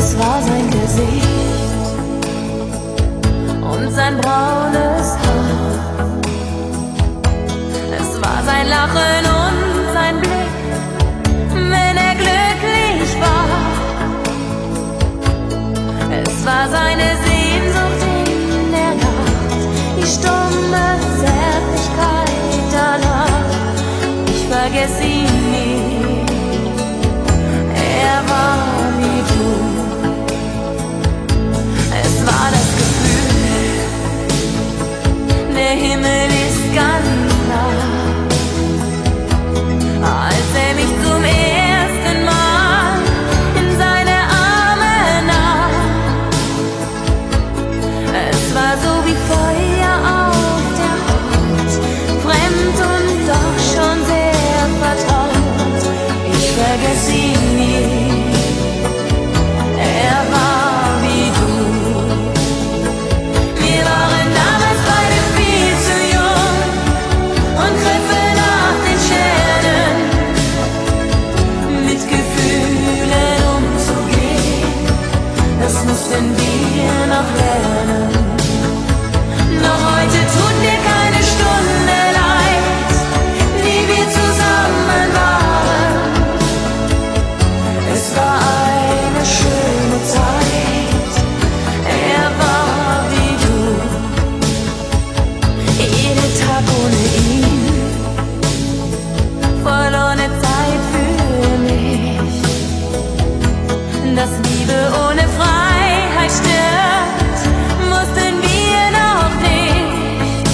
Es war sein Gesicht und sein braunes Haar. Es war sein Lachen und sein Blick, wenn er glücklich war. Es war seine Sehnsucht in der Nacht, die stumme Zärtlichkeit danach. Ich vergess ihn nie, er war wie du. Es war das Gefühl, der Himmel ist ganz nah. Als er mich zum ersten Mal in seine Arme nahm. Es war so wie Feuer auf der Haut, fremd und doch schon sehr vertraut. Ich vergess ihn nie, er war wie du. Wir waren damals beide viel zu jung und griffen nach den Sternen, mit Gefühlen umzugehen. Das mussten wir noch lernen. Noch heute tut mir keine Stunde leid, wie wir zusammen waren. Es war eine schöne Zeit, er war wie du. Jeder Tag ohne ihn, verlorene Zeit für mich. Dass Liebe ohne Freiheit stirbt, wussten wir noch nicht.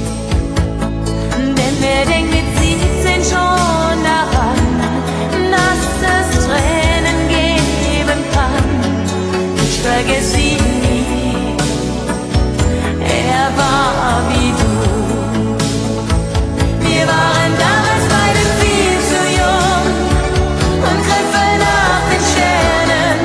Denn wer denkt mit 17 schon daran, dass es Tränen geben kann? Ich vergess ihn nie, er war wie du. Wir waren damals beide viel zu jung und griffen nach den Sternen,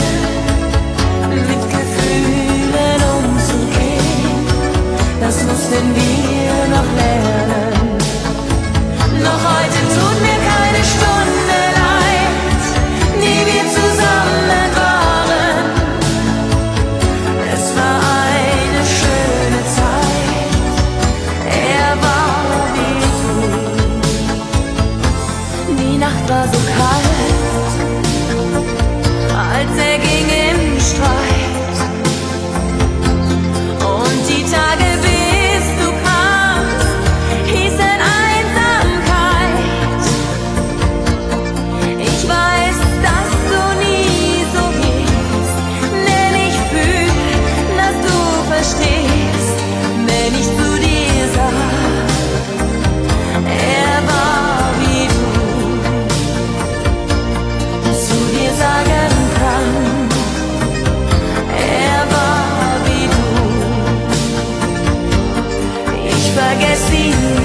mit Gefühlen umzugehen. Das mussten wir noch lernen. Noch heute tut mir keine Stunde leid, die wir zusammen waren. Es war eine schöne Zeit, er war wie du. Die Nacht war so kalt, als er ging im Streit. Und die Tage bis du kamst, hießen Einsamkeit. Ich weiß, dass du nie so gehst, denn ich fühl, dass du verstehst, wenn ich zu dir sag, er war wie du. Zu dir sagen kann, er war wie du. Ich vergess ihn